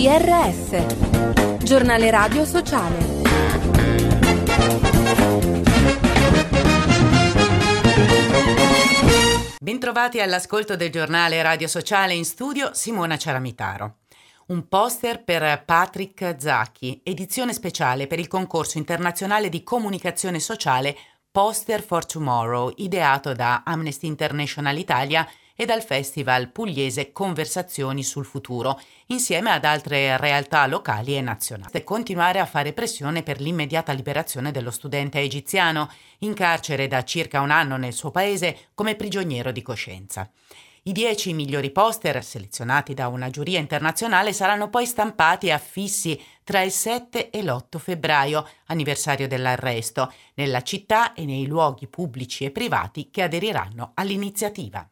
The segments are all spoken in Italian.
GRS, giornale radio sociale. Bentrovati all'ascolto del giornale radio sociale, in studio Simona Ciaramitaro. Un poster per Patrick Zaki, edizione speciale per il concorso internazionale di comunicazione sociale Poster for Tomorrow, ideato da Amnesty International Italia e dal Festival Pugliese Conversazioni sul Futuro, insieme ad altre realtà locali e nazionali. E continuare a fare pressione per l'immediata liberazione dello studente egiziano, in carcere da circa un anno nel suo paese come prigioniero di coscienza. I 10 migliori poster, selezionati da una giuria internazionale, saranno poi stampati e affissi tra il 7 e l'8 febbraio, anniversario dell'arresto, nella città e nei luoghi pubblici e privati che aderiranno all'iniziativa.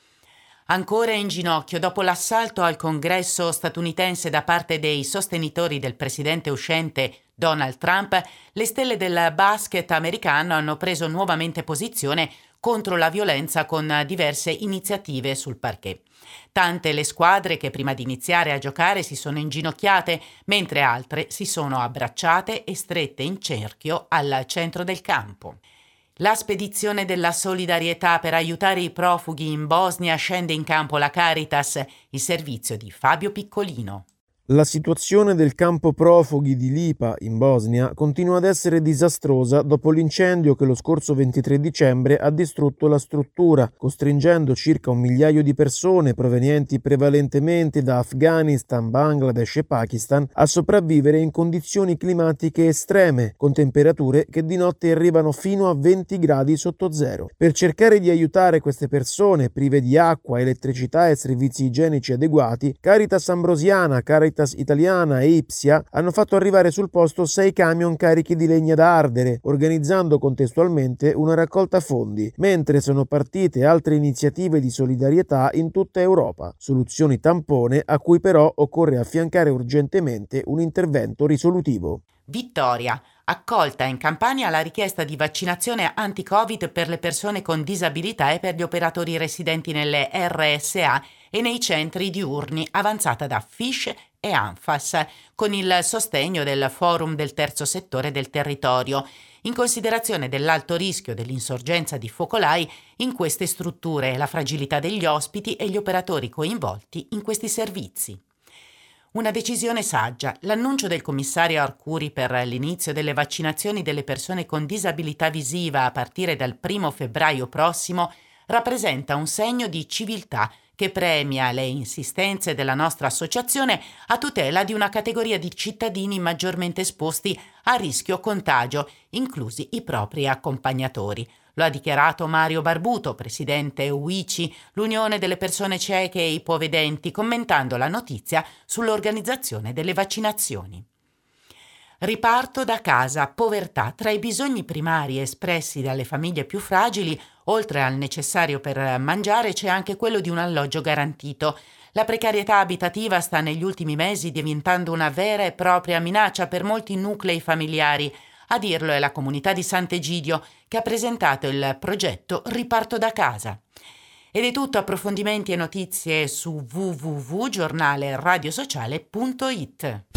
Ancora in ginocchio dopo l'assalto al Congresso statunitense da parte dei sostenitori del presidente uscente Donald Trump, le stelle del basket americano hanno preso nuovamente posizione contro la violenza con diverse iniziative sul parquet. Tante le squadre che prima di iniziare a giocare si sono inginocchiate, mentre altre si sono abbracciate e strette in cerchio al centro del campo. La spedizione della solidarietà per aiutare i profughi in Bosnia scende in campo la Caritas, il servizio di Fabio Piccolino. La situazione del campo profughi di Lipa, in Bosnia, continua ad essere disastrosa dopo l'incendio che lo scorso 23 dicembre ha distrutto la struttura, costringendo circa 1 migliaio di persone provenienti prevalentemente da Afghanistan, Bangladesh e Pakistan a sopravvivere in condizioni climatiche estreme, con temperature che di notte arrivano fino a 20 gradi sotto zero. Per cercare di aiutare queste persone prive di acqua, elettricità e servizi igienici adeguati, Caritas Ambrosiana, Caritas Italiana e Ipsia hanno fatto arrivare sul posto 6 camion carichi di legna da ardere, organizzando contestualmente una raccolta fondi, mentre sono partite altre iniziative di solidarietà in tutta Europa, soluzioni tampone a cui però occorre affiancare urgentemente un intervento risolutivo. Vittoria. Accolta in Campania la richiesta di vaccinazione anti-Covid per le persone con disabilità e per gli operatori residenti nelle RSA e nei centri diurni, avanzata da FISH e ANFAS, con il sostegno del Forum del Terzo Settore del Territorio, in considerazione dell'alto rischio dell'insorgenza di focolai in queste strutture, la fragilità degli ospiti e gli operatori coinvolti in questi servizi. Una decisione saggia. L'annuncio del commissario Arcuri per l'inizio delle vaccinazioni delle persone con disabilità visiva a partire dal 1 febbraio prossimo rappresenta un segno di civiltà che premia le insistenze della nostra associazione a tutela di una categoria di cittadini maggiormente esposti a rischio contagio, inclusi i propri accompagnatori. Lo ha dichiarato Mario Barbuto, presidente UICI, l'Unione delle persone cieche e ipovedenti, commentando la notizia sull'organizzazione delle vaccinazioni. Riparto da casa, povertà. Tra i bisogni primari espressi dalle famiglie più fragili, oltre al necessario per mangiare, c'è anche quello di un alloggio garantito. La precarietà abitativa sta negli ultimi mesi diventando una vera e propria minaccia per molti nuclei familiari. A dirlo è la comunità di Sant'Egidio, che ha presentato il progetto Riparto da casa. Ed è tutto, approfondimenti e notizie su www.giornaleradiosociale.it.